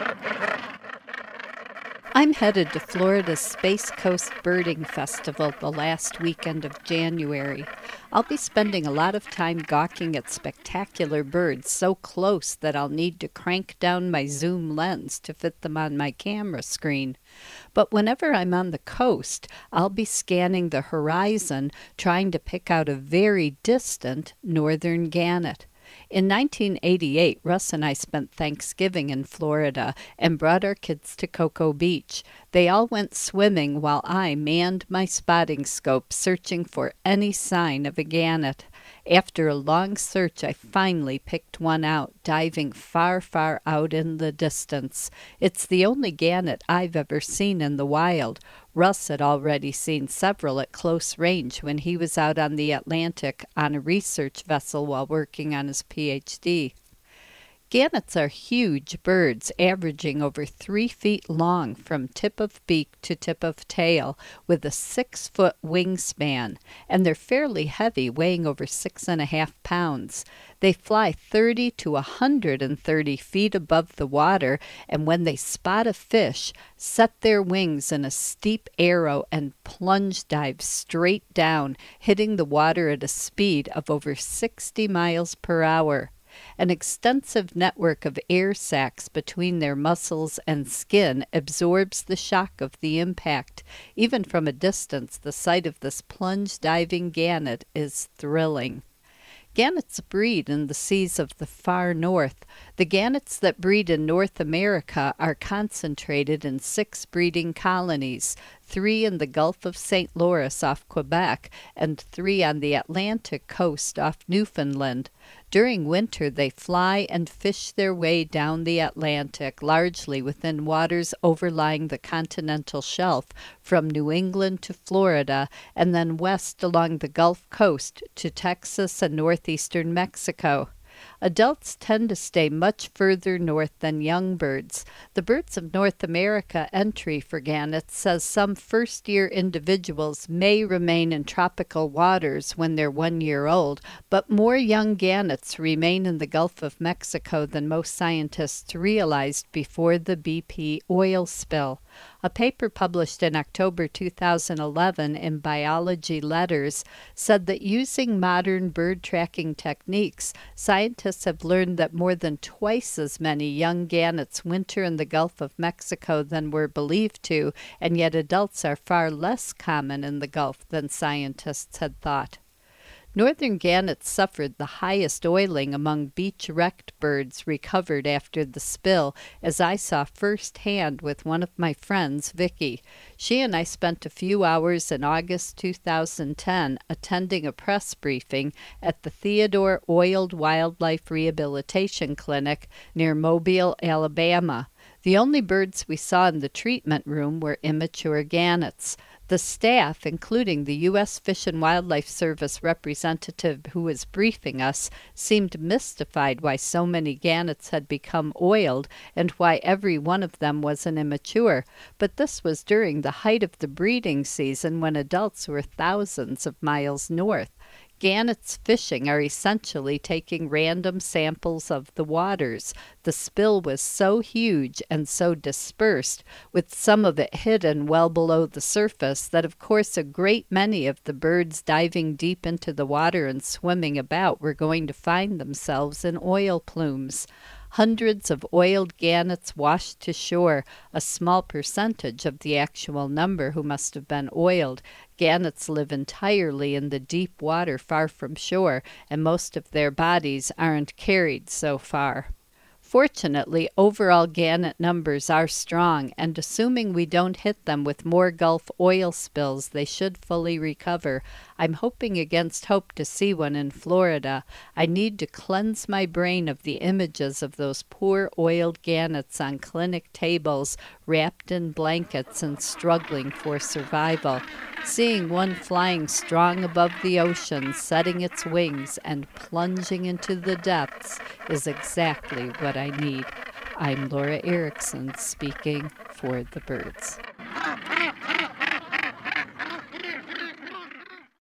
I'm headed to Florida's Space Coast Birding Festival the last weekend of January. I'll be spending a lot of time gawking at spectacular birds so close that I'll need to crank down my zoom lens to fit them on my camera screen. But whenever I'm on the coast, I'll be scanning the horizon, trying to pick out a very distant northern gannet. In 1988, Russ and I spent Thanksgiving in Florida and brought our kids to Cocoa Beach. They all went swimming while I manned my spotting scope, searching for any sign of a gannet. After a long search, I finally picked one out, diving far, far out in the distance. It's the only gannet I've ever seen in the wild. Russ had already seen several at close range when he was out on the Atlantic on a research vessel while working on his PhD. Gannets are huge birds, averaging over 3 feet long from tip of beak to tip of tail, with a 6-foot wingspan, and they're fairly heavy, weighing over 6.5 pounds. They fly 30 to 130 feet above the water, and when they spot a fish, set their wings in a steep arrow and plunge dive straight down, hitting the water at a speed of over 60 miles per hour. An extensive network of air sacs between their muscles and skin absorbs the shock of the impact. Even from a distance, the sight of this plunge-diving gannet is thrilling. Gannets breed in the seas of the far north. The gannets that breed in North America are concentrated in 6 breeding colonies, 3 in the Gulf of St. Lawrence off Quebec and 3 on the Atlantic coast off Newfoundland. During winter, they fly and fish their way down the Atlantic, largely within waters overlying the continental shelf from New England to Florida, and then west along the Gulf Coast to Texas and northeastern Mexico. Adults tend to stay much further north than young birds. The Birds of North America entry for gannets says some first-year individuals may remain in tropical waters when they're 1 year old, but more young gannets remain in the Gulf of Mexico than most scientists realized before the BP oil spill. A paper published in October 2011 in Biology Letters said that using modern bird tracking techniques, scientists have learned that more than twice as many young gannets winter in the Gulf of Mexico than were believed to, and yet adults are far less common in the Gulf than scientists had thought. Northern gannets suffered the highest oiling among beach-wrecked birds recovered after the spill, as I saw firsthand with one of my friends, Vicky. She and I spent a few hours in August 2010 attending a press briefing at the Theodore Oiled Wildlife Rehabilitation Clinic near Mobile, Alabama. The only birds we saw in the treatment room were immature gannets. The staff, including the U.S. Fish and Wildlife Service representative who was briefing us, seemed mystified why so many gannets had become oiled and why every one of them was an immature. But this was during the height of the breeding season when adults were thousands of miles north. Gannets fishing are essentially taking random samples of the waters. The spill was so huge and so dispersed, with some of it hidden well below the surface, that of course a great many of the birds diving deep into the water and swimming about were going to find themselves in oil plumes. Hundreds of oiled gannets washed to shore, a small percentage of the actual number who must have been oiled. Gannets live entirely in the deep water far from shore, and most of their bodies aren't carried so far. Fortunately, overall gannet numbers are strong, and assuming we don't hit them with more Gulf oil spills, they should fully recover. I'm hoping against hope to see one in Florida. I need to cleanse my brain of the images of those poor oiled gannets on clinic tables, wrapped in blankets and struggling for survival. Seeing one flying strong above the ocean, setting its wings and plunging into the depths is exactly what I need. I'm Laura Erickson speaking for the birds.